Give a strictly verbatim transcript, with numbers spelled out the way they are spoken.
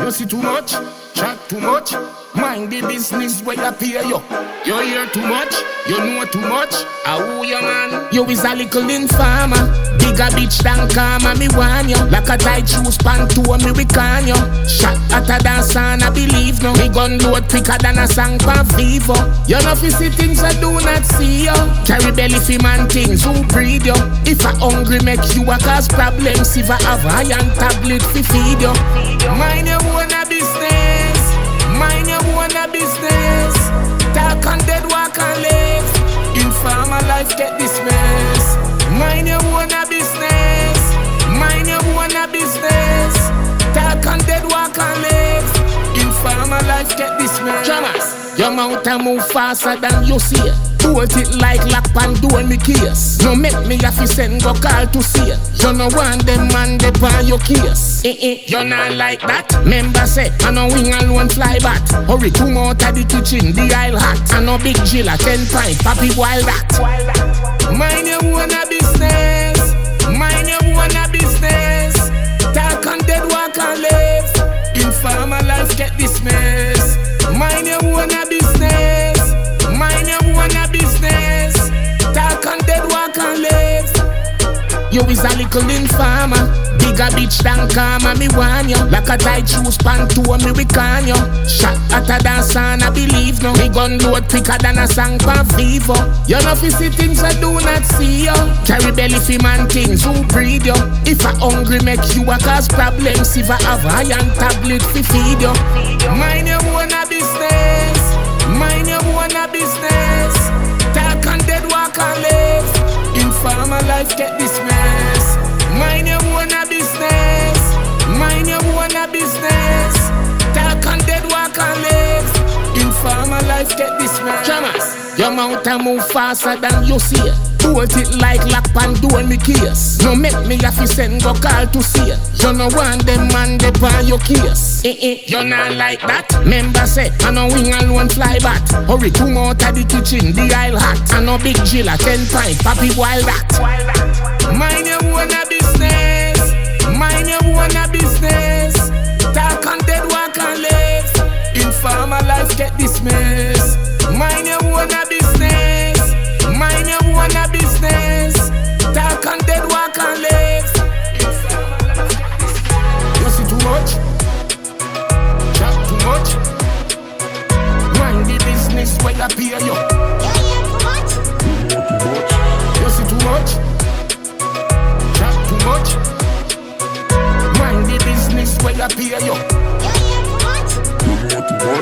You see too much, chat too much. Mind the business where you pay you. You hear too much, you know too much. Ah, who you man? You is a little informer. Bigger bitch than karma, me want you. Like a tight shoes, panto, me we can you. Shot at a dance and I believe no. Me gun load quicker than a song pa Vivo. You know fi see things I do not see you. Carry belly fi man things who breed you. If I hungry make you a cause problems. If I have iron tablet fi feed you. Mind your own business. Mind your own business. Talk and dead, walk and live. Informer life get dismissed. Mind your own business. Mind your own business. Talk and dead, walk and live. Informer life get dismissed. Jamas, your mouth a move faster than you see it. Hold it like lock and do me case. No make me have to send go call to see it. You no want them man they pan your case. Eh eh, you not like that. Member say, I no wing alone fly back. Hurry come out of the kitchen, the aisle hot. I no big jilla, ten pint, papi wild that. Mind your own business. Mind your own business. Talk and dead, walk and live. Informer life get dismissed. Mind your own business. Mind your own business. Talk and dead, walk and live. You is a little informer. Bigger bitch than karma, me want you. Like a tight shoes, panto, me we can you. Shot at a dance and I believe no. Me gun load quicker than a song pa Vivo. You know fi see things I do not see you. Carry belly fi man things who breed you. If I hungry make you a cause problems. If I have iron tablet fi feed you. Mind your own business. Mind your own business. Talk and dead, walk and live. Informer life get dismissed. Mind your own business. Mind your own business. Talk and dead, walk and live. Informer life get dismissed. Jamas, your mouth a move faster than you see it. Hold it like lock and do me case. No make me have to send go call to see it. You no want them man they pan your case. Eh eh, you not like that. Member say, I no wing alone fly back. Hurry come out of the kitchen, the aisle hot. I no big jilla, ten pint, papi wild that. Mind your own business. Mind your own business. Talk and dead, walk and live. Informer life get dismissed. Mind your own business. Mind your own business. Talk and dead, walk and live. You see too much, chat too much. Mind the business where you pay you. You see too much, chat too much. Mind the business where you pay you.